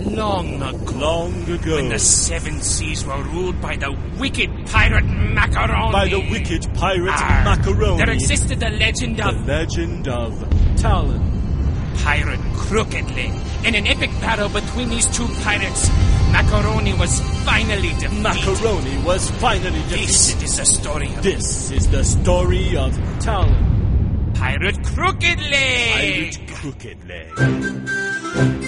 Long ago. Long ago. When the seven seas were ruled by the wicked pirate Macaroni. By the wicked pirate Macaroni. There existed the legend of... The legend of Talon. Pirate Crooked Leg. In an epic battle between these two pirates, Macaroni was finally defeated. Macaroni was finally defeated. This is the story of... This is the story of Talon. Pirate Crooked Leg. Pirate Crooked Leg.